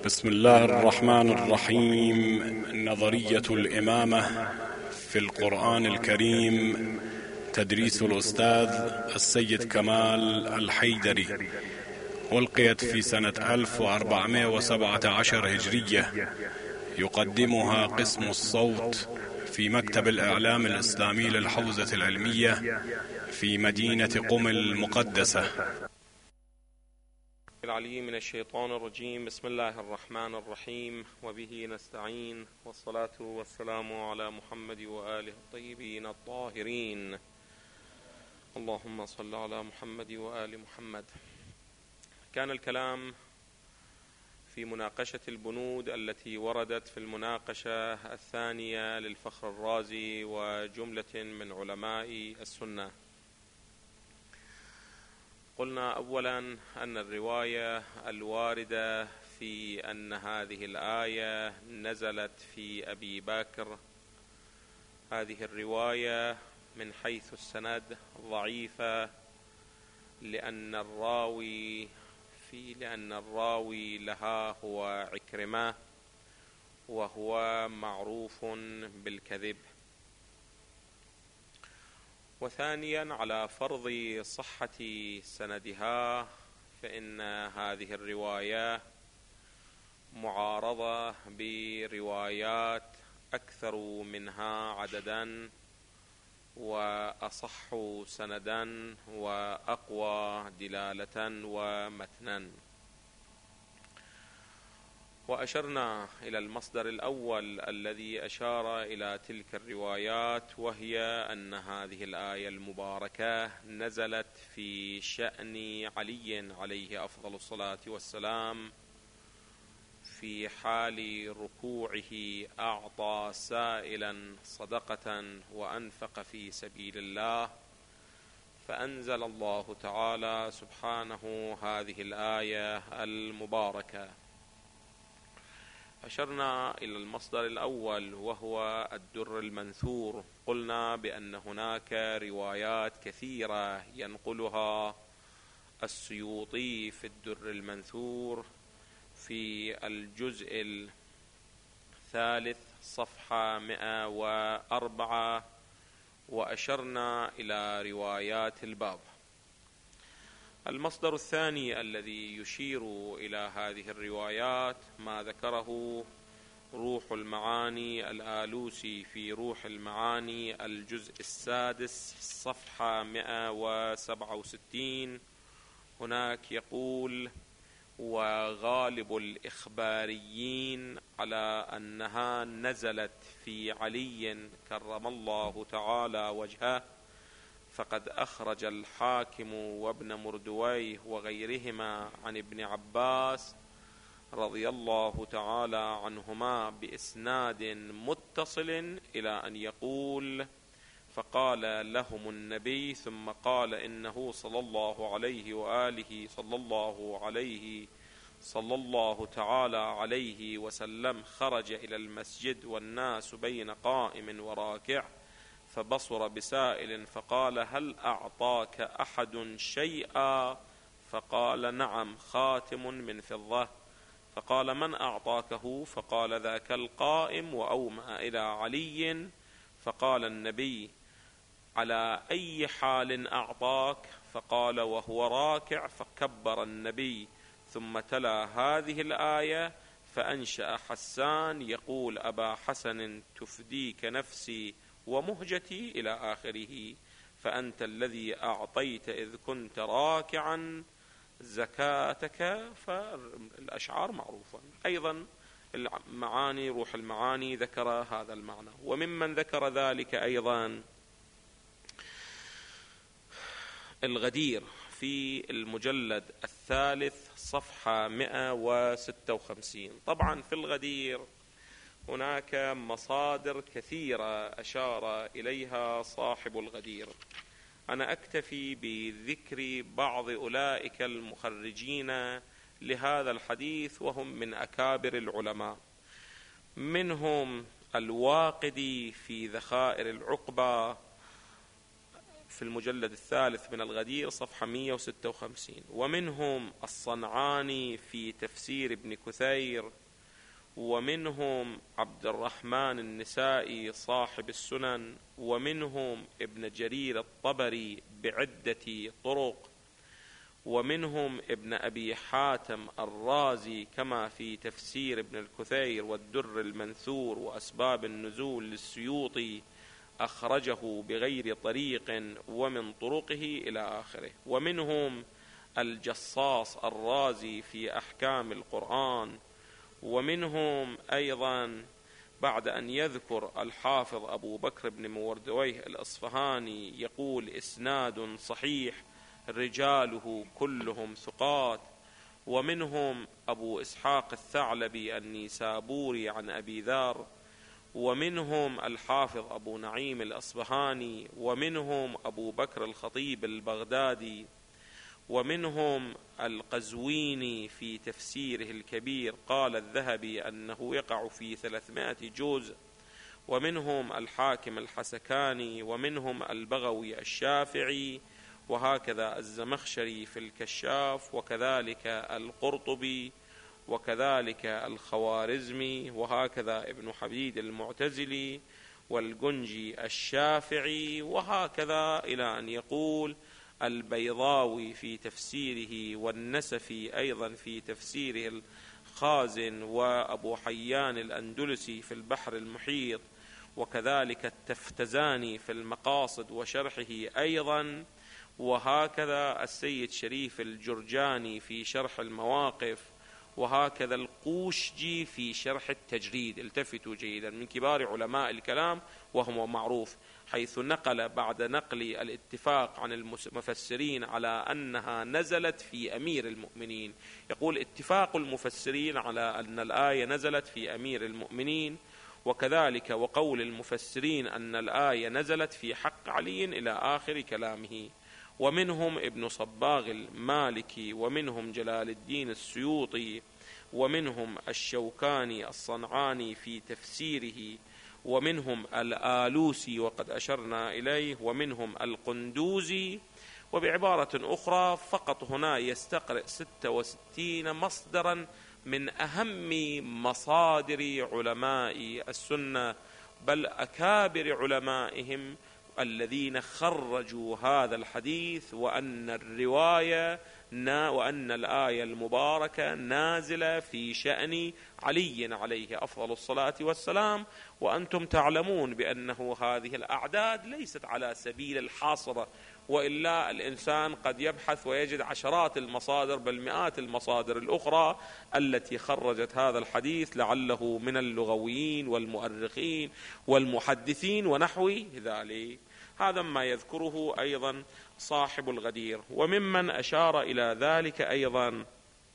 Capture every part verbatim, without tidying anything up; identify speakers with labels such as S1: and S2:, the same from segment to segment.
S1: بسم الله الرحمن الرحيم. نظرية الإمامة في القرآن الكريم، تدريس الأستاذ السيد كمال الحيدري، ألقيت في سنة ألف وأربعمائة وسبعة عشر هجرية. يقدمها قسم الصوت في مكتب الإعلام الإسلامي للحوزة العلمية في مدينة قم المقدسة.
S2: العليم من الشيطان الرجيم. بسم الله الرحمن الرحيم، وبه نستعين، والصلاة والسلام على محمد وآله الطيبين الطاهرين. اللهم صل على محمد وآل محمد. كان الكلام في مناقشة البنود التي وردت في المناقشة الثانية للفخر الرازي وجملة من علماء السنة. قلنا أولا أن الرواية الواردة في أن هذه الآية نزلت في أبي بكر، هذه الرواية من حيث السند ضعيفة، لأن الراوي في لأن الراوي لها هو عكرمة، وهو معروف بالكذب. وثانيا، على فرض صحة سندها، فإن هذه الرواية معارضة بروايات أكثر منها عددا وأصح سندا وأقوى دلالة ومتنا. وأشرنا إلى المصدر الأول الذي أشار إلى تلك الروايات، وهي أن هذه الآية المباركة نزلت في شأن علي عليه أفضل الصلاة والسلام، في حال ركوعه أعطى سائلا صدقة وأنفق في سبيل الله، فأنزل الله تعالى سبحانه هذه الآية المباركة. أشرنا إلى المصدر الأول وهو الدر المنثور. قلنا بأن هناك روايات كثيرة ينقلها السيوطي في الدر المنثور في الجزء الثالث صفحة مئة وأربعة، وأشرنا إلى روايات الباب. المصدر الثاني الذي يشير إلى هذه الروايات ما ذكره روح المعاني الآلوسي في روح المعاني الجزء السادس صفحة مئة وسبعة وستين. هناك يقول: وغالب الإخباريين على أنها نزلت في علي كرم الله تعالى وجهه، فقد أخرج الحاكم وابن مردويه وغيرهما عن ابن عباس رضي الله تعالى عنهما بإسناد متصل إلى أن يقول: فقال لهم النبي ثم قال إنه صلى الله عليه وآله صلى الله عليه صلى الله تعالى عليه وسلم خرج إلى المسجد والناس بين قائم وراكع، فبصر بسائل فقال: هل أعطاك أحد شيئا؟ فقال: نعم، خاتم من فضة. فقال: من أعطاكه؟ فقال: ذاك القائم، وأومأ إلى علي. فقال النبي: على أي حال أعطاك؟ فقال: وهو راكع. فكبر النبي ثم تلا هذه الآية، فأنشأ حسان يقول: أبا حسن تفديك نفسي ومهجتي إلى آخره، فأنت الذي أعطيت إذ كنت راكعا زكاتك. فالأشعار معروفة. أيضا المعاني روح المعاني ذكر هذا المعنى. وممن ذكر ذلك أيضا الغدير في المجلد الثالث صفحة مئة وستة وخمسين. طبعا في الغدير هناك مصادر كثيرة أشار إليها صاحب الغدير. أنا أكتفي بذكر بعض أولئك المخرجين لهذا الحديث، وهم من أكابر العلماء، منهم الواقدي في ذخائر العقبة في المجلد الثالث من الغدير صفحة مئة وستة وخمسين. ومنهم الصنعاني في تفسير ابن كثير، ومنهم عبد الرحمن النسائي صاحب السنن، ومنهم ابن جرير الطبري بعدة طرق، ومنهم ابن أبي حاتم الرازي كما في تفسير ابن الكثير والدر المنثور وأسباب النزول للسيوطي أخرجه بغير طريق ومن طرقه إلى آخره. ومنهم الجصاص الرازي في أحكام القرآن. ومنهم أيضا بعد أن يذكر الحافظ أبو بكر بن مردويه الأصفهاني يقول إسناد صحيح رجاله كلهم ثقات. ومنهم أبو إسحاق الثعلبي النيسابوري عن أبي ذر. ومنهم الحافظ أبو نعيم الأصبهاني. ومنهم أبو بكر الخطيب البغدادي. ومنهم القزويني في تفسيره الكبير قال الذهبي أنه يقع في ثلاثمائة جزء. ومنهم الحاكم الحسكاني. ومنهم البغوي الشافعي، وهكذا الزمخشري في الكشاف، وكذلك القرطبي، وكذلك الخوارزمي، وهكذا ابن حبيب المعتزلي، والجنجي الشافعي، وهكذا إلى أن يقول البيضاوي في تفسيره، والنسفي أيضا في تفسيره الخازن، وأبو حيان الأندلسي في البحر المحيط، وكذلك التفتزاني في المقاصد وشرحه أيضا، وهكذا السيد شريف الجرجاني في شرح المواقف، وهكذا القوشجي في شرح التجريد. التفتوا جيدا، من كبار علماء الكلام وهو معروف، حيث نقل بعد نقل الاتفاق عن المفسرين على أنها نزلت في أمير المؤمنين. يقول اتفاق المفسرين على أن الآية نزلت في أمير المؤمنين، وكذلك وقول المفسرين أن الآية نزلت في حق علي إلى آخر كلامه. ومنهم ابن صباغ المالكي، ومنهم جلال الدين السيوطي، ومنهم الشوكاني الصنعاني في تفسيره، ومنهم الآلوسي وقد أشرنا إليه، ومنهم القندوزي. وبعبارة أخرى فقط هنا يستقرئ ستة وستين مصدرا من أهم مصادر علماء السنة، بل أكابر علمائهم الذين خرجوا هذا الحديث، وأن الرواية وأن الآية المباركة نازلة في شأن علي عليه أفضل الصلاة والسلام. وأنتم تعلمون بأنه هذه الأعداد ليست على سبيل الحاصرة، وإلا الإنسان قد يبحث ويجد عشرات المصادر بل مئات المصادر الأخرى التي خرجت هذا الحديث، لعله من اللغويين والمؤرخين والمحدثين ونحو ذلك. هذا ما يذكره أيضا صاحب الغدير. وممن أشار إلى ذلك أيضا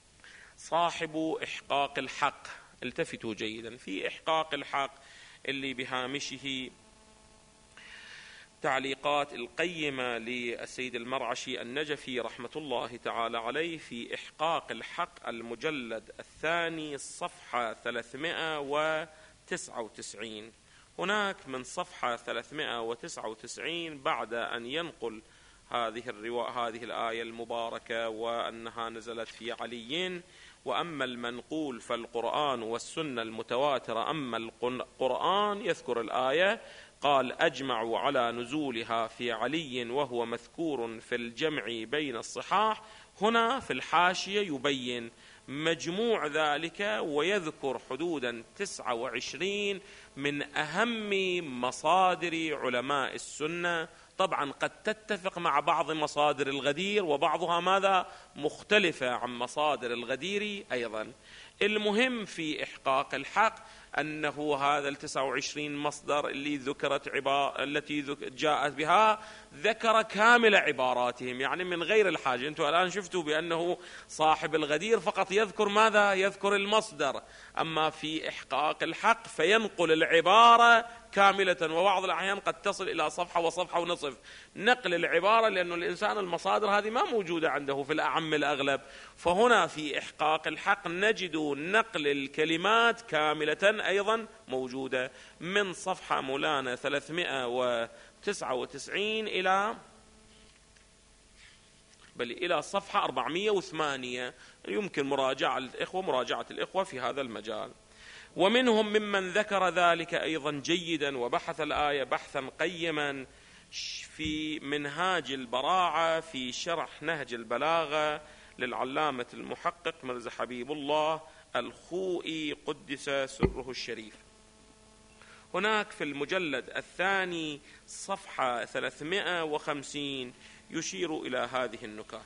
S2: صاحب إحقاق الحق. التفتوا جيدا، في إحقاق الحق اللي بهامشه تعليقات القيمة للسيد المرعشي النجفي رحمة الله تعالى عليه في إحقاق الحق المجلد الثاني الصفحة ثلاثمائة وتسعة وتسعين. هناك من صفحة ثلاثمائة وتسعة وتسعين بعد أن ينقل هذه الرواية هذه الآية المباركة وأنها نزلت في علي، وأما المنقول فالقرآن والسنة المتواترة. أما القرآن يذكر الآية قال أجمعوا على نزولها في علي وهو مذكور في الجمع بين الصحاح. هنا في الحاشية يبين مجموع ذلك ويذكر حدودا تسعة وعشرين من أهم مصادر علماء السنة. طبعا قد تتفق مع بعض مصادر الغدير وبعضها ماذا مختلفة عن مصادر الغدير أيضا. المهم في إحقاق الحق أنه هذا التسعة وعشرين مصدر اللي ذكرت عبارة التي جاءت بها ذكر كامل عباراتهم، يعني من غير الحاجة. أنتم الآن شفتوا بأنه صاحب الغدير فقط يذكر ماذا يذكر المصدر، أما في إحقاق الحق فينقل العبارة كاملة، وبعض الأحيان قد تصل إلى صفحة وصفحة ونصف نقل العبارة، لأن الإنسان المصادر هذه ما موجودة عنده في الأعم الأغلب. فهنا في إحقاق الحق نجد نقل الكلمات كاملة أيضا موجودة من صفحة مولانا ثلاثمائة وتسعة وتسعين إلى بل إلى صفحة أربعمئة وثمانية، يمكن مراجعة الإخوة مراجعة الإخوة في هذا المجال. ومنهم ممن ذكر ذلك أيضا جيدا وبحث الآية بحثا قيما في منهاج البراعة في شرح نهج البلاغة للعلامة المحقق مرزا حبيب الله الخوئي قدس سره الشريف. هناك في المجلد الثاني صفحة ثلاثمئة وخمسين يشير إلى هذه النكات.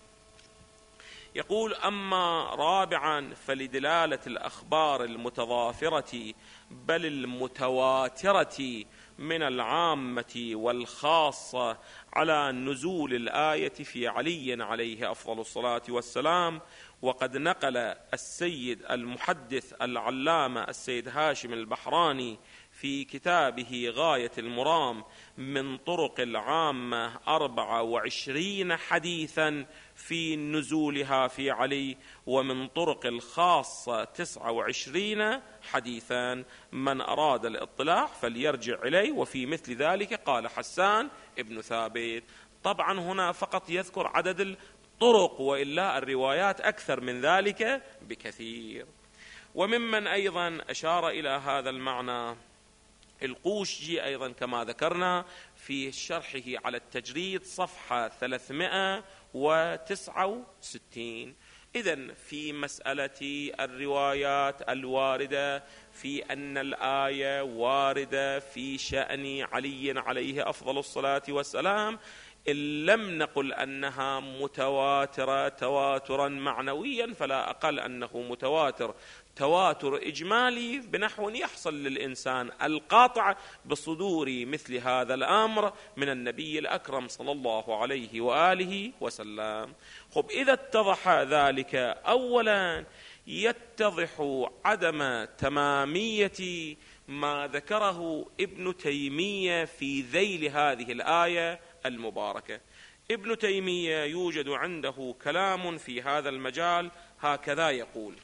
S2: يقول: أما رابعا فلدلالة الأخبار المتضافرة بل المتواترة من العامة والخاصة على نزول الآية في علي عليه أفضل الصلاة والسلام. وقد نقل السيد المحدث العلامة السيد هاشم البحراني في كتابه غاية المرام من طرق العامة أربعة وعشرين حديثا في نزولها في علي، ومن طرق الخاصة تسعة وعشرين حديثا. من أراد الاطلاع فليرجع إليه. وفي مثل ذلك قال حسان ابن ثابت. طبعا هنا فقط يذكر عدد الطرق، وإلا الروايات أكثر من ذلك بكثير. وممن أيضا أشار إلى هذا المعنى القوشجي أيضا كما ذكرنا في شرحه على التجريد صفحة ثلاثمئة وتسعة وستين. إذن في مسألة الروايات الواردة في أن الآية واردة في شأن علي عليه أفضل الصلاة والسلام، إن لم نقل أنها متواترة تواترا معنويا فلا أقل أنه متواتر تواتر إجمالي بنحو يحصل للإنسان القاطع بصدور مثل هذا الأمر من النبي الأكرم صلى الله عليه وآله وسلم. خب إذا اتضح ذلك، أولا يتضح عدم تمامية ما ذكره ابن تيمية في ذيل هذه الآية المباركة. ابن تيمية يوجد عنده كلام في هذا المجال، هكذا يقول: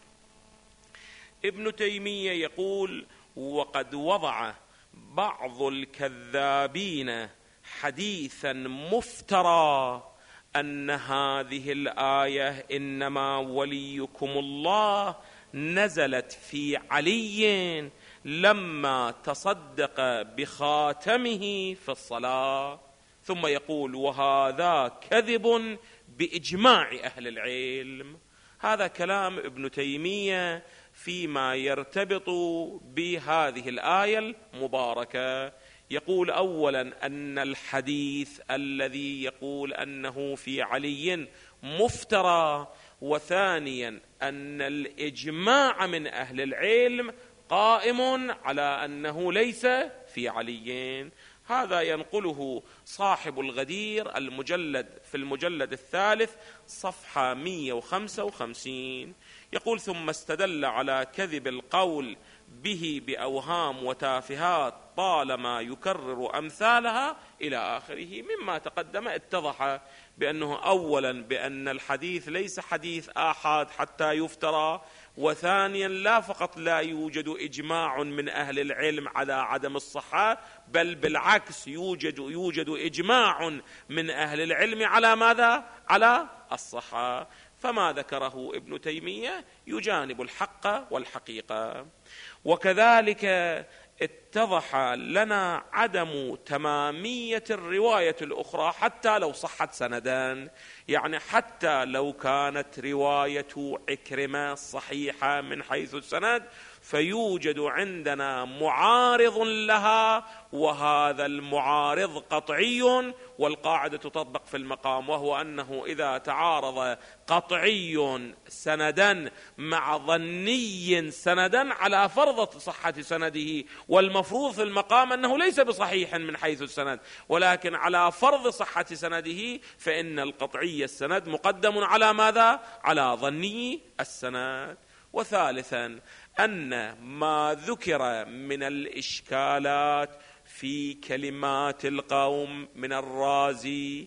S2: ابن تيمية يقول: وقد وضع بعض الكذابين حديثا مفترى أن هذه الآية إنما وليكم الله نزلت في علي لما تصدق بخاتمه في الصلاة. ثم يقول: وهذا كذب بإجماع أهل العلم. هذا كلام ابن تيمية فيما يرتبط بهذه الآية المباركة. يقول أولا أن الحديث الذي يقول أنه في علي مفترى، وثانيا أن الإجماع من أهل العلم قائم على أنه ليس في علي. هذا ينقله صاحب الغدير المجلد في المجلد الثالث صفحة مئة وخمسة وخمسين. يقول: ثم استدل على كذب القول به بأوهام وتافهات طالما يكرر أمثالها إلى آخره. مما تقدم اتضح بأنه أولا بأن الحديث ليس حديث آحاد حتى يفترى، وثانيا لا فقط لا يوجد إجماع من أهل العلم على عدم الصحة، بل بالعكس يوجد يوجد إجماع من أهل العلم على ماذا؟ على الصحة. فما ذكره ابن تيمية يجانب الحق والحقيقة. وكذلك اتضح لنا عدم تمامية الرواية الأخرى حتى لو صحت سندا، يعني حتى لو كانت رواية عكرمة صحيحة من حيث السند فيوجد عندنا معارض لها، وهذا المعارض قطعي، والقاعدة تطبق في المقام، وهو أنه إذا تعارض قطعي سندا مع ظني سندا على فرض صحة سنده، والمفروض في المقام أنه ليس بصحيح من حيث السند ولكن على فرض صحة سنده، فإن القطعي السند مقدم على ماذا؟ على ظني السند. وثالثا أن ما ذكر من الإشكالات في كلمات القوم من الرازي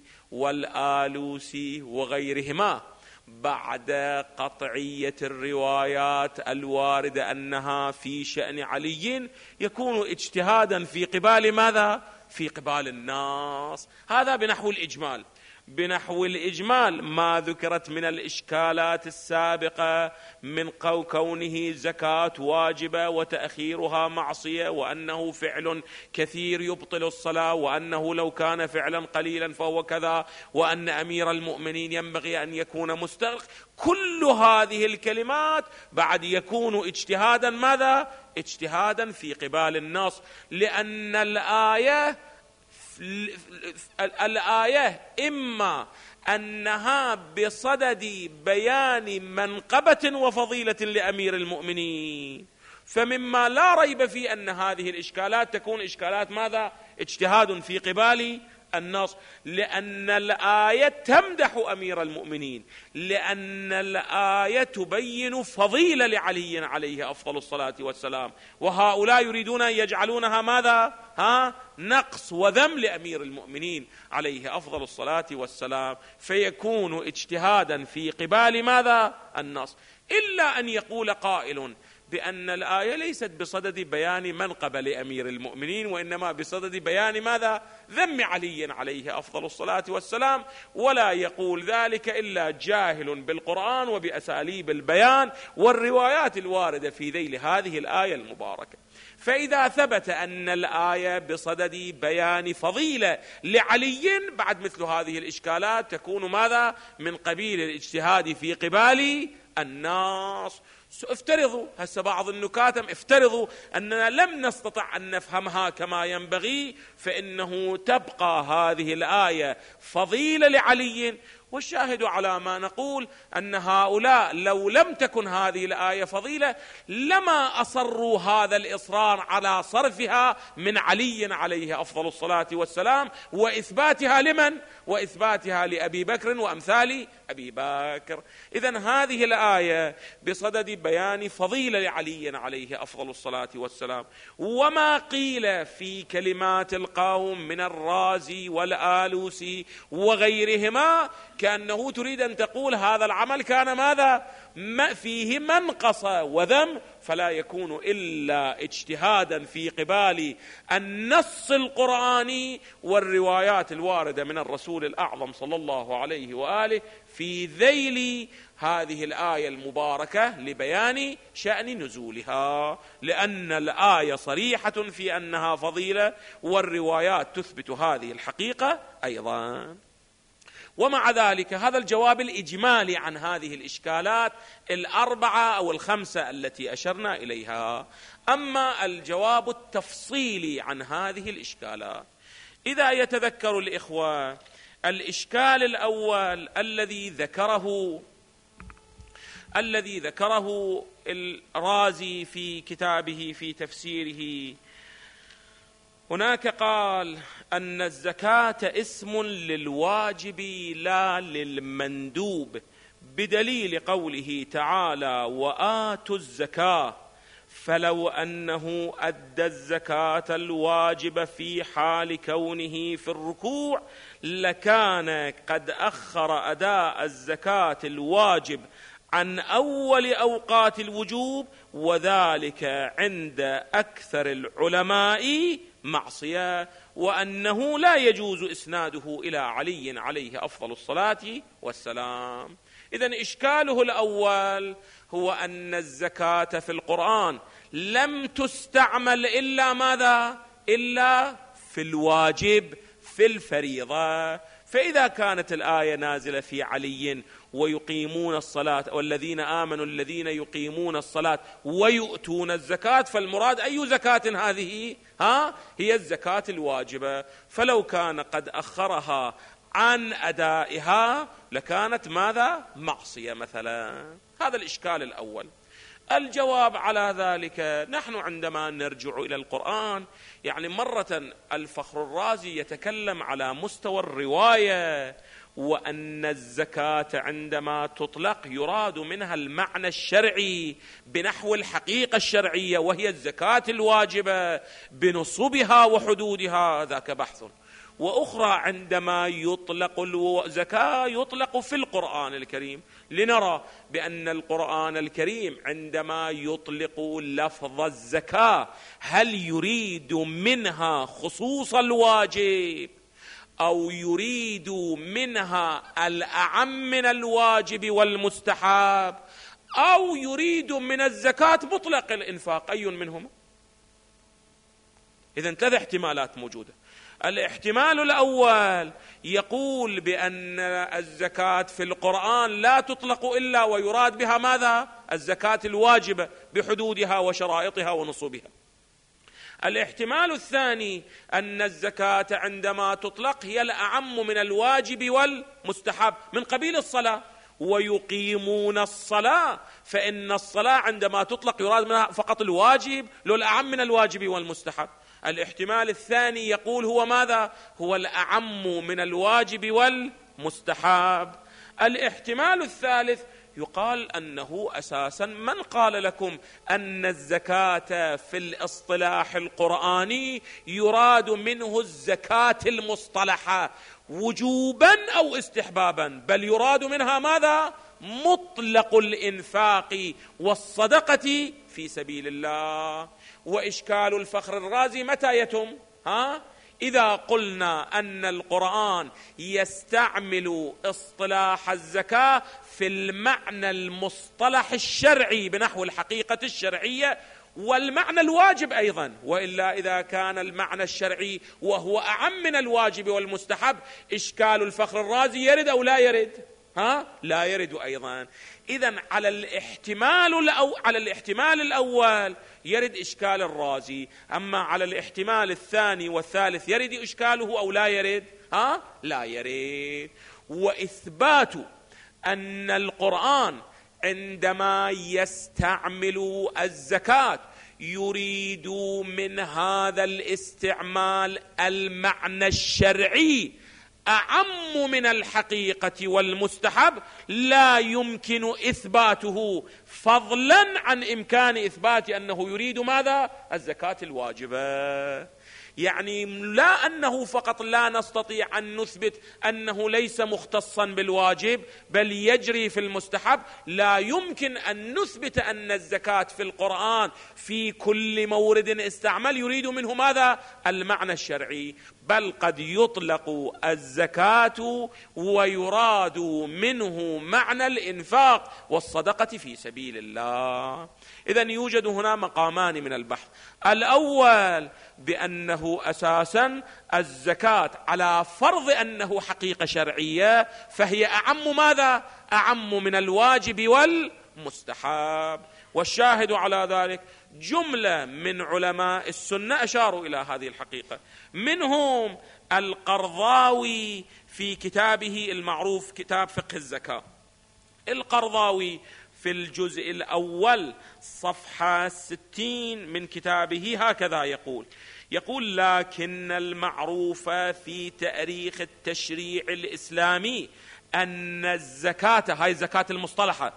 S2: والآلوسي وغيرهما بعد قطعية الروايات الواردة أنها في شأن علي يكون اجتهادا في قبال ماذا؟ في قبال الناس. هذا بنحو الإجمال. بنحو الإجمال ما ذكرت من الإشكالات السابقة من كونه زكاة واجبة وتأخيرها معصية، وأنه فعل كثير يبطل الصلاة، وأنه لو كان فعلا قليلا فهو كذا، وأن أمير المؤمنين ينبغي أن يكون مستغرق. كل هذه الكلمات بعد يكون اجتهادا، ماذا؟ اجتهادا في قبال النص، لأن الآية الآية إما أنها بصدد بيان منقبة وفضيلة لأمير المؤمنين، فمما لا ريب في أن هذه الإشكالات تكون إشكالات ماذا؟ اجتهاد في قبال النص، لأن الآية تمدح أمير المؤمنين، لأن الآية تبين فضيلة لعلي عليه أفضل الصلاة والسلام، وهؤلاء يريدون أن يجعلونها ماذا؟ ها؟ نقص وذم لأمير المؤمنين عليه أفضل الصلاة والسلام، فيكون اجتهادا في قبال ماذا؟ النص. إلا أن يقول قائل بأن الآية ليست بصدد بيان منقبة لأمير المؤمنين، وإنما بصدد بيان ماذا؟ ذم علي عليه أفضل الصلاة والسلام، ولا يقول ذلك إلا جاهل بالقرآن وبأساليب البيان والروايات الواردة في ذيل هذه الآية المباركة. فإذا ثبت أن الآية بصدد بيان فضيلة لعلي، بعد مثل هذه الإشكالات تكون ماذا؟ من قبيل الاجتهاد في قبال الناس. افترضوا هسه بعض النكاتم، افترضوا أننا لم نستطع أن نفهمها كما ينبغي، فإنه تبقى هذه الآية فضيلة لعلي، والشاهد على ما نقول أن هؤلاء لو لم تكن هذه الآية فضيلة لما أصروا هذا الإصرار على صرفها من علي عليه أفضل الصلاة والسلام، وإثباتها لمن؟ وإثباتها لأبي بكر وأمثال أبي بكر. إذن هذه الآية بصدد بيان فضيلة لعلي عليه أفضل الصلاة والسلام، وما قيل في كلمات القوم من الرازي والآلوسي وغيرهما كأنه تريد أن تقول هذا العمل كان ماذا؟ ما فيه منقص وذم، فلا يكون إلا اجتهادا في قبال النص القرآني والروايات الواردة من الرسول الأعظم صلى الله عليه وآله في ذيل هذه الآية المباركة لبيان شأن نزولها، لأن الآية صريحة في أنها فضيلة، والروايات تثبت هذه الحقيقة أيضا. ومع ذلك هذا الجواب الإجمالي عن هذه الإشكالات الأربعة أو الخمسة التي أشرنا إليها. أما الجواب التفصيلي عن هذه الإشكالات، إذا يتذكر الإخوة الإشكال الأول الذي ذكره الذي ذكره الرازي في كتابه في تفسيره، هناك قال أن الزكاة اسم للواجب لا للمندوب، بدليل قوله تعالى وآتوا الزكاة، فلو أنه أدى الزكاة الواجب في حال كونه في الركوع لكان قد أخر أداء الزكاة الواجب عن أول أوقات الوجوب، وذلك عند أكثر العلماء معصية، وأنه لا يجوز إسناده إلى علي عليه أفضل الصلاة والسلام. إذن إشكاله الأول هو أن الزكاة في القرآن لم تستعمل إلا ماذا؟ إلا في الواجب في الفريضة. فإذا كانت الآية نازلة في علي ويقيمون الصلاة والذين آمنوا الذين يقيمون الصلاة ويؤتون الزكاة، فالمراد أي زكاة هذه؟ ها؟ هي الزكاة الواجبة، فلو كان قد أخرها عن أدائها لكانت ماذا؟ معصية مثلا. هذا الإشكال الأول. الجواب على ذلك، نحن عندما نرجع إلى القرآن، يعني مرة الفخر الرازي يتكلم على مستوى الرواية، وأن الزكاة عندما تطلق يراد منها المعنى الشرعي بنحو الحقيقة الشرعية، وهي الزكاة الواجبة بنصبها وحدودها، ذاك بحث. وأخرى عندما يطلق الزكاة يطلق في القرآن الكريم، لنرى بأن القرآن الكريم عندما يطلق لفظ الزكاة هل يريد منها خصوص الواجب أو يريد منها الأعم من الواجب والمستحب، أو يريد من الزكاة مطلق الإنفاق، أي منهما؟ إذن ثلاث احتمالات موجودة. الاحتمال الأول يقول بأن الزكاة في القرآن لا تطلق إلا ويراد بها ماذا؟ الزكاة الواجبة بحدودها وشرائطها ونصوبها. الاحتمال الثاني أن الزكاة عندما تطلق هي الأعم من الواجب والمستحب، من قبيل الصلاة، ويقيمون الصلاة، فإن الصلاة عندما تطلق يراد منها فقط الواجب، لو الأعم من الواجب والمستحب. الاحتمال الثاني يقول هو ماذا؟ هو الأعم من الواجب والمستحب. الاحتمال الثالث يقال أنه أساسا من قال لكم أن الزكاة في الاصطلاح القرآني يراد منه الزكاة المصطلحة وجوبا أو استحبابا، بل يراد منها ماذا؟ مطلق الإنفاق والصدقة في سبيل الله. وإشكال الفخر الرازي متى يتم؟ ها؟ إذا قلنا أن القرآن يستعمل اصطلاح الزكاة في المعنى المصطلح الشرعي بنحو الحقيقة الشرعية والمعنى الواجب أيضا، وإلا إذا كان المعنى الشرعي وهو أعم من الواجب والمستحب، إشكال الفخر الرازي يرد أو لا يرد؟ ها؟ لا يرد أيضا. إذن على الاحتمال الأو... على الاحتمال الأول يرد إشكال الرازي، أما على الاحتمال الثاني والثالث يرد إشكاله أو لا يرد؟ ها؟ لا يرد. وإثبات أن القرآن عندما يستعمل الزكاة يريد من هذا الاستعمال المعنى الشرعي أعم من الحقيقة والمستحب، لا يمكن إثباته فضلا عن إمكان إثبات أنه يريد ماذا؟ الزكاة الواجبة. يعني لا أنه فقط لا نستطيع أن نثبت أنه ليس مختصا بالواجب بل يجري في المستحب، لا يمكن أن نثبت أن الزكاة في القرآن في كل مورد استعمل يريد منه ماذا؟ المعنى الشرعي، بل قد يطلق الزكاة ويراد منه معنى الإنفاق والصدقة في سبيل الله. إذن يوجد هنا مقامان من البحث. الأول بأنه أساسا الزكاة على فرض أنه حقيقة شرعية فهي أعم ماذا؟ أعم من الواجب والمستحب. والشاهد على ذلك جملة من علماء السنة أشاروا إلى هذه الحقيقة، منهم القرضاوي في كتابه المعروف كتاب فقه الزكاة. القرضاوي في الجزء الأول صفحة ستين من كتابه هكذا يقول يقول لكن المعروف في تاريخ التشريع الإسلامي أن الزكاة، هاي الزكاة المصطلحة،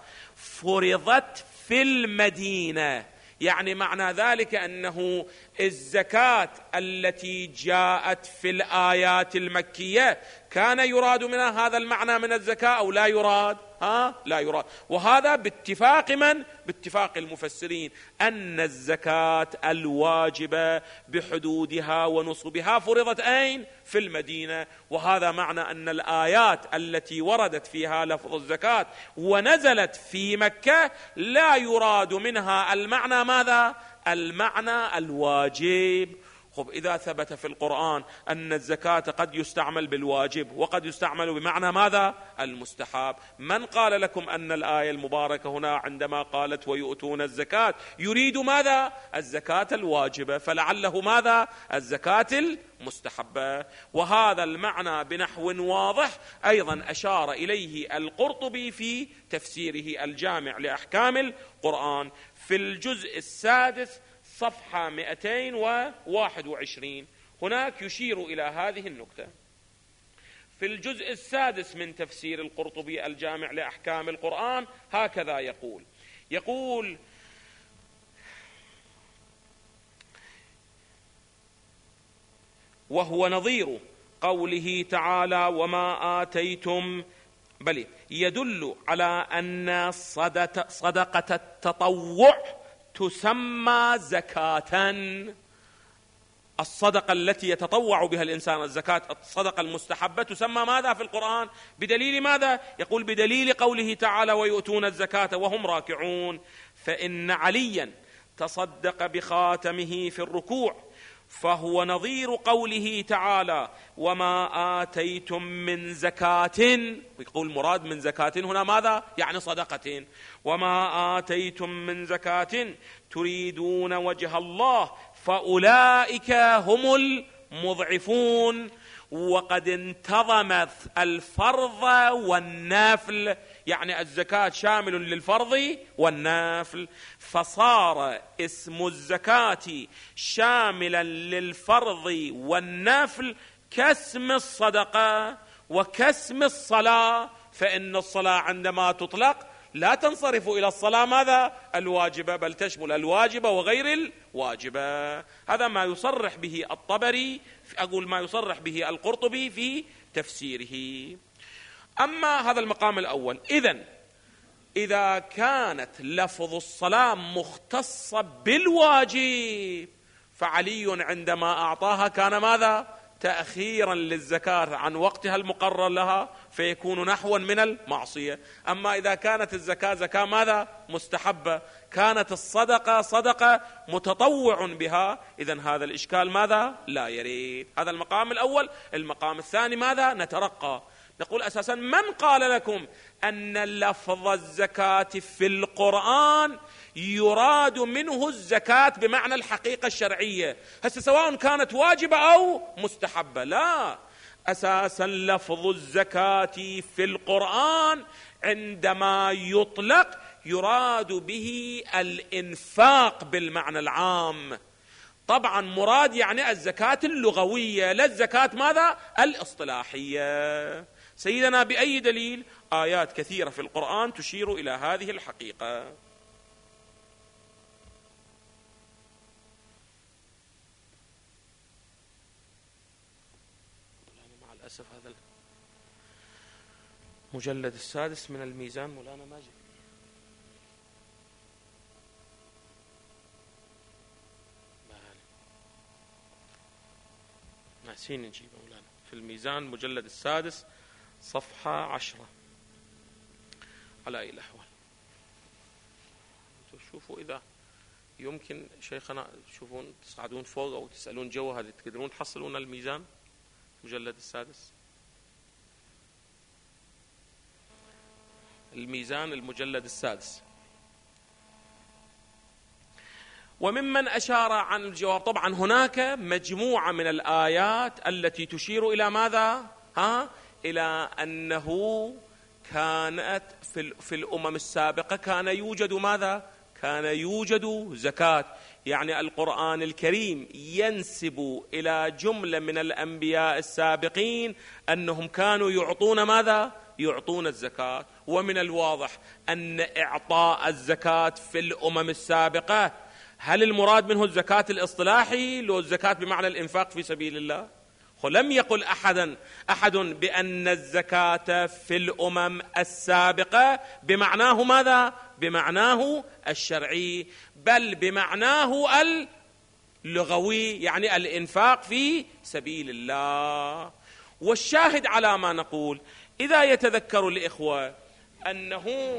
S2: فرضت في المدينة. يعني معنى ذلك أنه الزكاة التي جاءت في الآيات المكية كان يراد منها هذا المعنى من الزكاة أو لا يراد؟ ها؟ لا يراد. وهذا باتفاق من؟ باتفاق المفسرين أن الزكاة الواجبة بحدودها ونصبها فرضت أين؟ في المدينة. وهذا معنى أن الآيات التي وردت فيها لفظ الزكاة ونزلت في مكة لا يراد منها المعنى ماذا؟ المعنى الواجب. خب إذا ثبت في القرآن أن الزكاة قد يستعمل بالواجب وقد يستعمل بمعنى ماذا؟ المستحب، من قال لكم أن الآية المباركة هنا عندما قالت ويؤتون الزكاة يريد ماذا؟ الزكاة الواجبة، فلعله ماذا؟ الزكاة المستحبة. وهذا المعنى بنحو واضح أيضا أشار إليه القرطبي في تفسيره الجامع لأحكام القرآن في الجزء السادس صفحة مئتين وواحد وعشرين. هناك يشير إلى هذه النكتة في الجزء السادس من تفسير القرطبي الجامع لأحكام القرآن هكذا يقول يقول وهو نظير قوله تعالى وما آتيتم، بل يدل على أن صدقة التطوع تسمى زكاة. الصدقة التي يتطوع بها الإنسان، الزكاة الصدقة المستحبة تسمى ماذا في القرآن؟ بدليل ماذا؟ يقول بدليل قوله تعالى ويؤتون الزكاة وهم راكعون. فإن عليا تصدق بخاتمه في الركوع فهو نظير قوله تعالى وما آتيتم من زكاة، يقول مراد من زكاة هنا ماذا؟ يعني صدقة. وما آتيتم من زكاة تريدون وجه الله فأولئك هم المضعفون. وقد انتظمت الفرض والنافل، يعني الزكاة شامل للفرض والنافل، فصار اسم الزكاة شاملا للفرض والنافل كاسم الصدقة وكاسم الصلاة. فإن الصلاة عندما تطلق لا تنصرف إلى الصلاة ماذا؟ الواجبة، بل تشمل الواجبة وغير الواجبة. هذا ما يصرح به الطبري، أقول ما يصرح به القرطبي في تفسيره. أما هذا المقام الأول، إذن إذا كانت لفظ الصلاة مختصة بالواجب فعلي عندما أعطاها كان ماذا؟ تأخيرا للزكاة عن وقتها المقرر لها، فيكون نحوا من المعصية. أما إذا كانت الزكاة زكاة ماذا؟ مستحبة، كانت الصدقة صدقة متطوع بها، إذن هذا الإشكال ماذا؟ لا يريد. هذا المقام الأول. المقام الثاني ماذا؟ نترقى، نقول أساسا من قال لكم أن لفظ الزكاة في القرآن يراد منه الزكاة بمعنى الحقيقة الشرعية، هسه سواء كانت واجبة أو مستحبة؟ لا، أساسا لفظ الزكاة في القرآن عندما يطلق يراد به الإنفاق بالمعنى العام. طبعا مراد يعني الزكاة اللغوية، لا الزكاة ماذا؟ الاصطلاحية. سيدنا بأي دليل؟ آيات كثيرة في القرآن تشير إلى هذه الحقيقة. مع الأسف هذا المجلد السادس من الميزان مولانا ماجد ناسين نجيبه مولانا في الميزان مجلد السادس صفحة عشرة. على أي الأحوال شوفوا إذا يمكن شيخنا تشوفون تصعدون فوق أو تسألون جوا هذه تقدرون تحصلون الميزان مجلد السادس، الميزان المجلد السادس. وممن أشار عن الجواب طبعا هناك مجموعة من الآيات التي تشير إلى ماذا؟ ها؟ إلى أنه كانت في, في الأمم السابقة كان يوجد ماذا؟ كان يوجد زكاة، يعني القرآن الكريم ينسب إلى جملة من الأنبياء السابقين أنهم كانوا يعطون ماذا؟ يعطون الزكاة. ومن الواضح أن إعطاء الزكاة في الأمم السابقة هل المراد منه الزكاة الاصطلاحي لو الزكاة بمعنى الإنفاق في سبيل الله؟ ولم يقل أحدا أحد بأن الزكاة في الأمم السابقة بمعناه ماذا؟ بمعناه الشرعي، بل بمعناه اللغوي، يعني الإنفاق في سبيل الله. والشاهد على ما نقول إذا يتذكر الإخوة أنه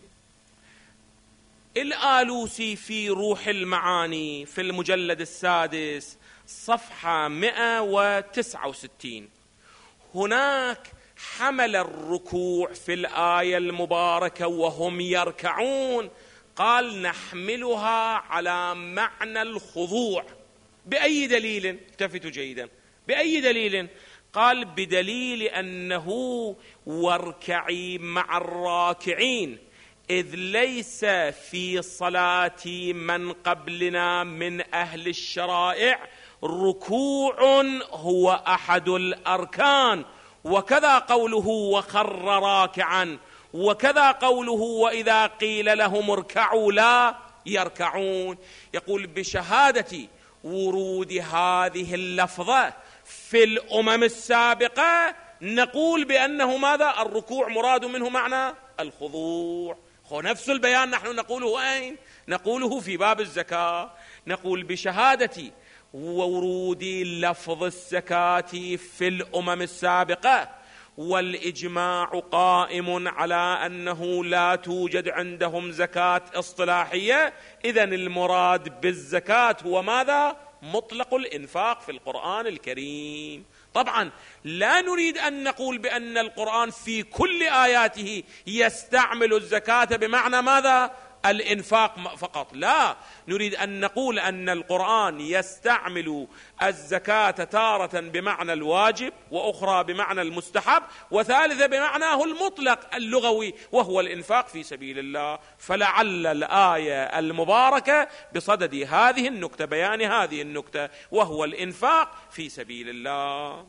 S2: الآلوسي في روح المعاني في المجلد السادس صفحة مئة وتسعة وستين هناك حمل الركوع في الآية المباركة وهم يركعون، قال نحملها على معنى الخضوع. بأي دليل؟ التفتوا جيدا، بأي دليل؟ قال بدليل أنه واركعي مع الراكعين، إذ ليس في صلاة من قبلنا من أهل الشرائع ركوع هو أحد الأركان، وكذا قوله وخر راكعا، وكذا قوله وإذا قيل لهم اركعوا لا يركعون. يقول بشهادة ورود هذه اللفظة في الأمم السابقة نقول بأنه ماذا؟ الركوع مراد منه معنى الخضوع. نفس البيان نحن نقوله أين؟ نقوله في باب الزكاة. نقول بشهادة وورود لفظ الزكاة في الأمم السابقة، والإجماع قائم على أنه لا توجد عندهم زكاة اصطلاحية. إذن المراد بالزكاة هو ماذا؟ مطلق الإنفاق في القرآن الكريم. طبعا لا نريد أن نقول بأن القرآن في كل آياته يستعمل الزكاة بمعنى ماذا؟ الإنفاق فقط، لا، نريد أن نقول أن القرآن يستعمل الزكاة تارة بمعنى الواجب، وأخرى بمعنى المستحب، وثالثة بمعناه المطلق اللغوي وهو الإنفاق في سبيل الله. فلعل الآية المباركة بصدد هذه النكتة، بيان هذه النكتة، وهو الإنفاق في سبيل الله.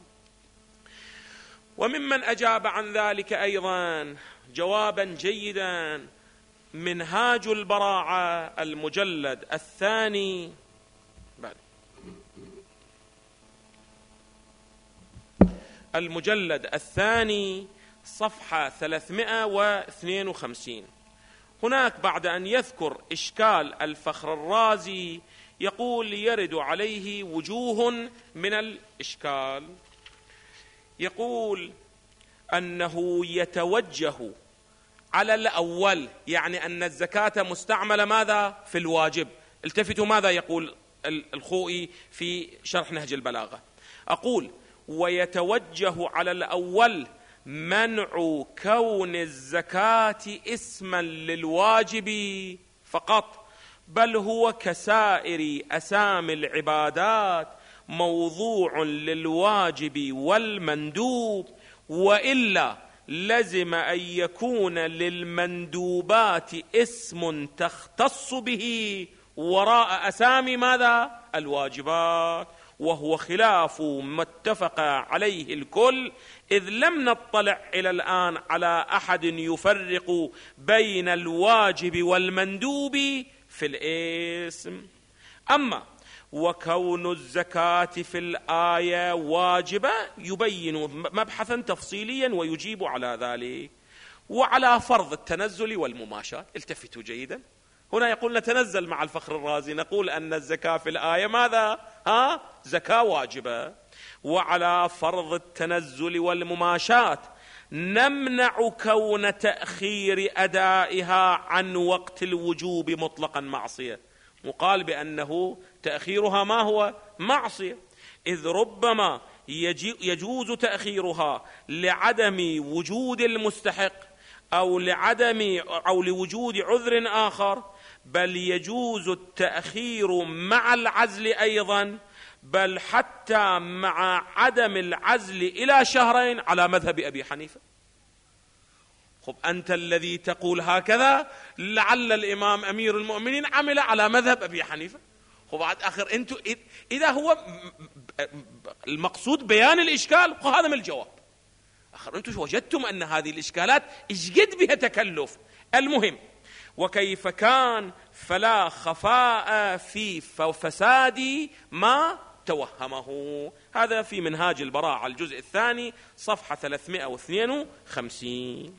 S2: وممن أجاب عن ذلك أيضا جوابا جيدا منهاج البراعة المجلد الثاني بعد المجلد الثاني صفحة ثلاثمائة واثنين وخمسين. هناك بعد أن يذكر إشكال الفخر الرازي يقول يرد عليه وجوه من الإشكال. يقول أنه يتوجه على الأول، يعني أن الزكاة مستعملة ماذا؟ في الواجب. التفتوا ماذا يقول الخوئي في شرح نهج البلاغة. أقول ويتوجه على الأول منع كون الزكاة اسما للواجب فقط، بل هو كسائر أسامي العبادات موضوع للواجب والمندوب، وإلا لزم أن يكون للمندوبات اسم تختص به وراء أسامي ماذا؟ الواجبات، وهو خلاف ما اتفق عليه الكل، إذ لم نطلع إلى الآن على أحد يفرق بين الواجب والمندوب في الاسم. أما وكون الزكاة في الآية واجبة يبين مبحثا تفصيليا ويجيب على ذلك. وعلى فرض التنزل والمماشاة، التفتوا جيدا، هنا يقول نتنزل مع الفخر الرازي، نقول أن الزكاة في الآية ماذا؟ ها؟ زكاة واجبة. وعلى فرض التنزل والمماشاة نمنع كون تأخير أدائها عن وقت الوجوب مطلقا معصية، وقال بأنه تأخيرها ما هو؟ معصية، إذ ربما يجوز تأخيرها لعدم وجود المستحق أو لعدم أو لوجود عذر آخر، بل يجوز التأخير مع العزل أيضا، بل حتى مع عدم العزل إلى شهرين على مذهب أبي حنيفة. خب أنت الذي تقول هكذا، لعل الإمام أمير المؤمنين عمل على مذهب أبي حنيفة. خب بعد آخر أنتوا إذا هو المقصود بيان الإشكال، هذا من الجواب. آخر أنتوا وجدتم أن هذه الإشكالات إجد بها تكلف. المهم، وكيف كان فلا خفاء في فساد ما توهمه. هذا في منهاج البراعة الجزء الثاني صفحة ثلاثمائة واثنين وخمسين.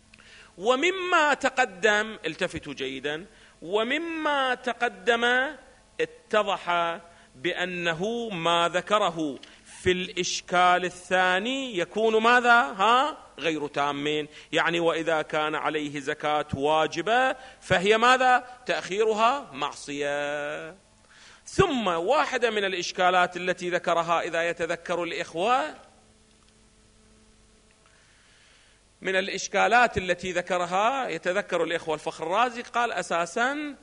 S2: ومما تقدم، التفتوا جيدا، ومما تقدم اتضح بأنه ما ذكره في الإشكال الثاني يكون ماذا؟ ها؟ غير تامين، يعني وإذا كان عليه زكاة واجبة فهي ماذا؟ تأخيرها معصية. ثم واحدة من الإشكالات التي ذكرها إذا يتذكر الإخوة، من الإشكالات التي ذكرها يتذكر الإخوة الفخر الرازي، قال أساسا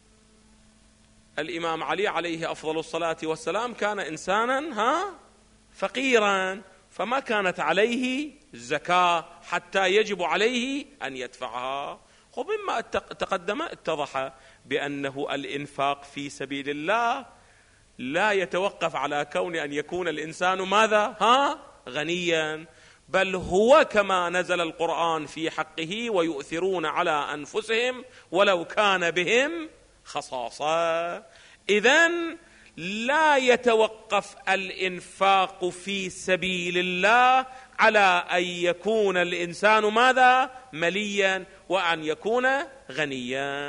S2: الإمام علي عليه أفضل الصلاة والسلام كان إنسانا ها فقيرا، فما كانت عليه زكاة حتى يجب عليه أن يدفعها. ومما تقدم اتضح بأنه الإنفاق في سبيل الله لا يتوقف على كون أن يكون الإنسان ماذا؟ ها؟ غنيا، بل هو كما نزل القرآن في حقه ويؤثرون على أنفسهم ولو كان بهم خصاصة. إذن لا يتوقف الإنفاق في سبيل الله على أن يكون الإنسان ماذا؟ مليا، وأن يكون غنيا.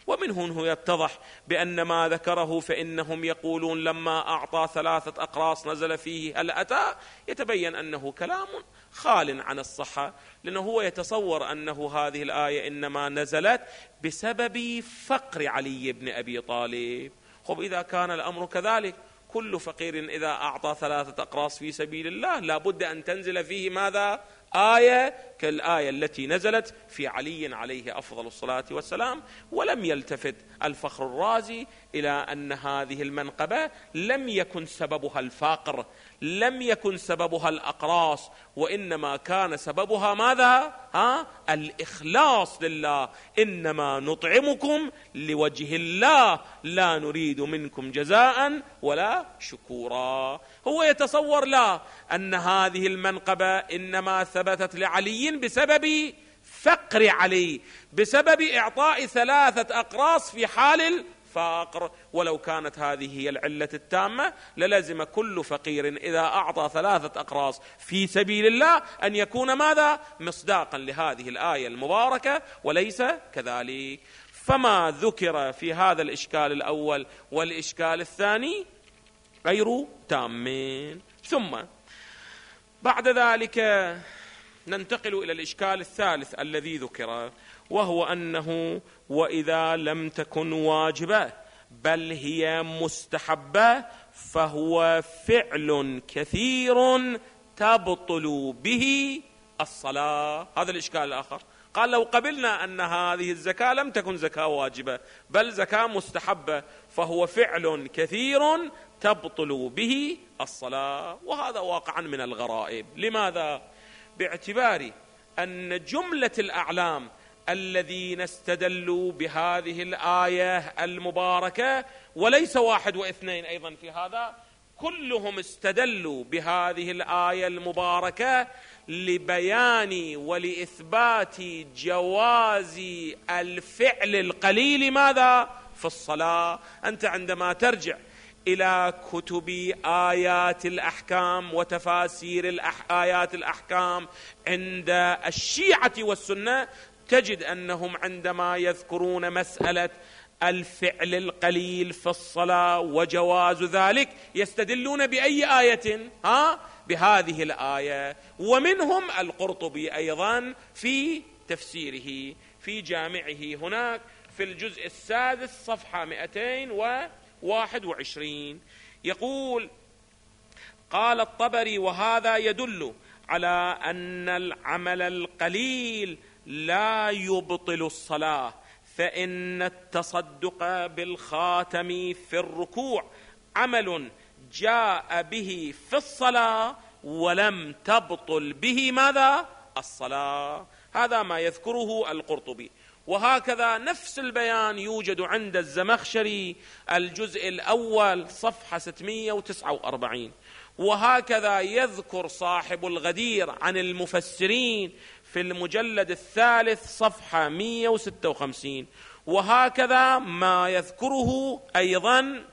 S2: ومن هنا يتضح بأن ما ذكره فإنهم يقولون لما أعطى ثلاثة أقراص نزل فيه هل أتى، يتبين أنه كلام خال عن الصحة، لأنه هو يتصور أنه هذه الآية إنما نزلت بسبب فقر علي بن أبي طالب. خب إذا كان الأمر كذلك، كل فقير إذا أعطى ثلاثة أقراص في سبيل الله لابد أن تنزل فيه ماذا؟ آية كالآية التي نزلت في علي عليه أفضل الصلاة والسلام. ولم يلتفت الفخر الرازي إلى أن هذه المنقبة لم يكن سببها الفقر، لم يكن سببها الأقراص، وإنما كان سببها ماذا؟ ها؟ الإخلاص لله، إنما نطعمكم لوجه الله لا نريد منكم جزاء ولا شكورا. هو يتصور لا أن هذه المنقبة إنما ثبتت لعلي بسبب فقر علي، بسبب إعطاء ثلاثة أقراص في حال الفقر. ولو كانت هذه هي العلة التامة للزم كل فقير إذا أعطى ثلاثة أقراص في سبيل الله أن يكون ماذا؟ مصداقا لهذه الآية المباركة، وليس كذلك. فما ذكر في هذا الإشكال الأول والإشكال الثاني غير تامين. ثم بعد ذلك ننتقل إلى الإشكال الثالث الذي ذكر، وهو أنه وإذا لم تكن واجبة بل هي مستحبة فهو فعل كثير تبطل به الصلاة. هذا الإشكال الآخر. قال لو قبلنا أن هذه الزكاة لم تكن زكاة واجبة بل زكاة مستحبة فهو فعل كثير تبطل به الصلاة، وهذا واقعا من الغرائب. لماذا؟ باعتبار أن جملة الأعلام الذين استدلوا بهذه الآية المباركة، وليس واحد واثنين أيضا في هذا، كلهم استدلوا بهذه الآية المباركة لبيان ولإثبات جواز الفعل القليل ماذا؟ في الصلاة. أنت عندما ترجع إلى كتب آيات الأحكام وتفاسير الأح... آيات الأحكام عند الشيعة والسنة تجد أنهم عندما يذكرون مسألة الفعل القليل في الصلاة وجواز ذلك يستدلون بأي آية؟ ها؟ بهذه الآية. ومنهم القرطبي أيضا في تفسيره في جامعه هناك في الجزء السادس صفحة مئتين وواحد وعشرين يقول: قال الطبري: وهذا يدل على أن العمل القليل لا يبطل الصلاة، فإن التصدق بالخاتم في الركوع عمل جاء به في الصلاة ولم تبطل به ماذا؟ الصلاة. هذا ما يذكره القرطبي. وهكذا نفس البيان يوجد عند الزمخشري الجزء الأول صفحة ستمائة وتسعة وأربعين. وهكذا يذكر صاحب الغدير عن المفسرين في المجلد الثالث صفحة مئة وستة وخمسين. وهكذا ما يذكره أيضا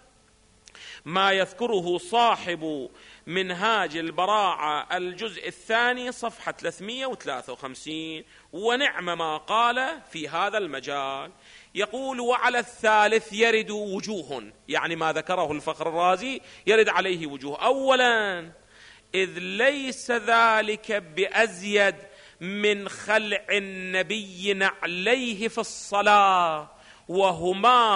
S2: ما يذكره صاحب منهاج البراعة الجزء الثاني صفحة ثلاثمائة وثلاثة وخمسين. ونعم ما قال في هذا المجال. يقول: وعلى الثالث يرد وجوه، يعني ما ذكره الفخر الرازي يرد عليه وجوه. أولا، إذ ليس ذلك بأزيد من خلع النبي نعليه في الصلاة، وهما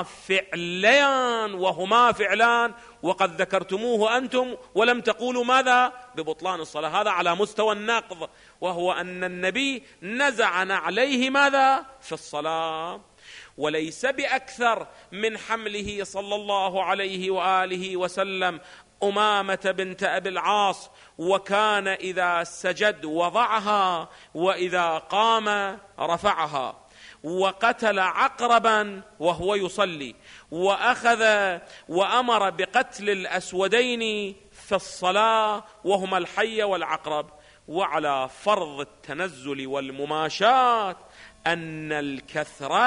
S2: فعلان وهما فعلان وقد ذكرتموه أنتم ولم تقولوا ماذا؟ ببطلان الصلاة. هذا على مستوى النقض، وهو أن النبي نزع نعليه ماذا؟ في الصلاة. وليس بأكثر من حمله صلى الله عليه وآله وسلم أمامة بنت أبي العاص، وكان إذا سجد وضعها وإذا قام رفعها. وقتل عقربا وهو يصلي، وأخذ وأمر بقتل الأسودين في الصلاة وهما الحي والعقرب. وعلى فرض التنزل والمماشات أن الكثرة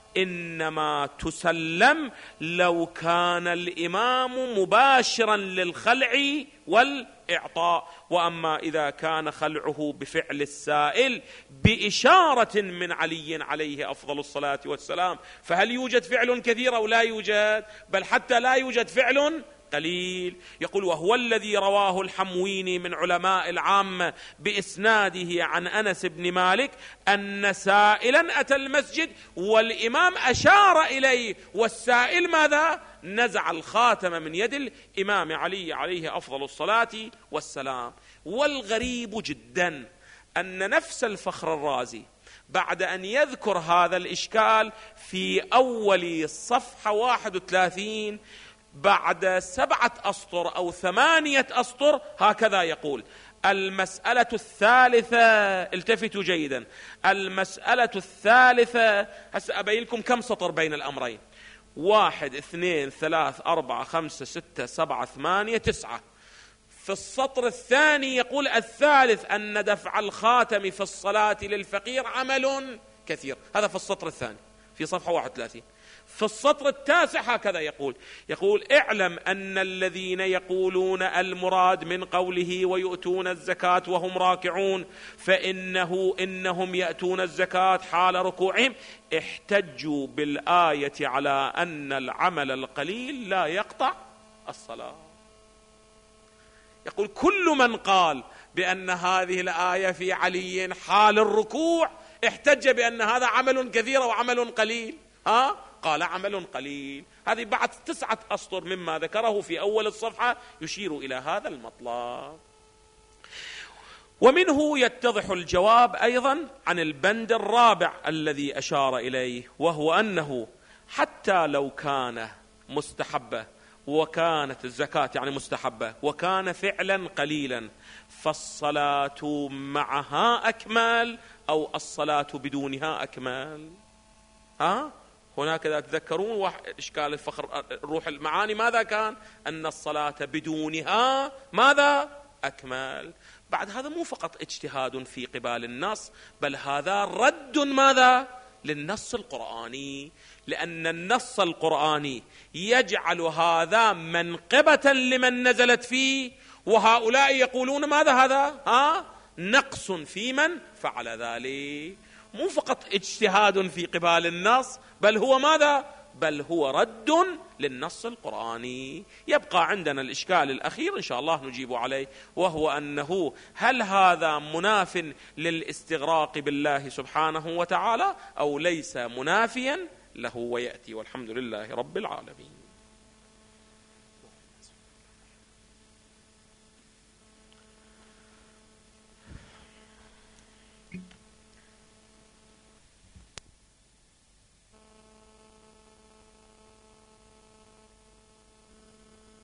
S2: إنما تسلم لو كان الإمام مباشرا للخلع والإعطاء. وأما إذا كان خلعه بفعل السائل بإشارة من علي عليه أفضل الصلاة والسلام، فهل يوجد فعل كثير أو لا يوجد؟ بل حتى لا يوجد فعل قليل. يقول: وهو الذي رواه الحمويني من علماء العامة بإسناده عن أنس بن مالك أن سائلا أتى المسجد والإمام أشار إليه، والسائل ماذا؟ نزع الخاتم من يد الإمام علي عليه أفضل الصلاة والسلام. والغريب جدا أن نفس الفخر الرازي بعد أن يذكر هذا الإشكال في أول صفحة واحد وثلاثين بعد سبعة أسطر أو ثمانية أسطر هكذا يقول: المسألة الثالثة، التفتوا جيدا، المسألة الثالثة. هسه أبين لكم كم سطر بين الأمرين: واحد اثنين ثلاث أربعة خمسة ستة سبعة ثمانية تسعة. في السطر الثاني يقول الثالث أن دفع الخاتم في الصلاة للفقير عمل كثير. هذا في السطر الثاني في صفحة واحد وثلاثين. في السطر التاسع هكذا يقول: يقول: اعلم أن الذين يقولون المراد من قوله ويؤتون الزكاة وهم راكعون فإنه إنهم يأتون الزكاة حال ركوعهم احتجوا بالآية على أن العمل القليل لا يقطع الصلاة. يقول: كل من قال بأن هذه الآية في علي حال الركوع احتج بأن هذا عمل كثير وعمل قليل. ها؟ قال عمل قليل. هذه بعد تسعة أسطر مما ذكره في أول الصفحة يشير إلى هذا المطلب. ومنه يتضح الجواب أيضا عن البند الرابع الذي أشار إليه، وهو أنه حتى لو كان مستحبة وكانت الزكاة يعني مستحبة وكان فعلا قليلا فالصلاة معها أكمل أو الصلاة بدونها أكمل. ها؟ هناك إذا تذكرون إشكال الفخر روح المعاني ماذا كان؟ أن الصلاة بدونها ماذا؟ أكمل. بعد هذا مو فقط اجتهاد في قبال النص، بل هذا رد ماذا؟ للنص القرآني، لأن النص القرآني يجعل هذا منقبة لمن نزلت فيه، وهؤلاء يقولون ماذا هذا؟ ها؟ نقص في من فعل ذلك. مو فقط اجتهاد في قبال النص، بل هو ماذا؟ بل هو رد للنص القرآني. يبقى عندنا الإشكال الأخير إن شاء الله نجيب عليه، وهو أنه هل هذا مناف للاستغراق بالله سبحانه وتعالى أو ليس منافيا له؟ ويأتي، والحمد لله رب العالمين.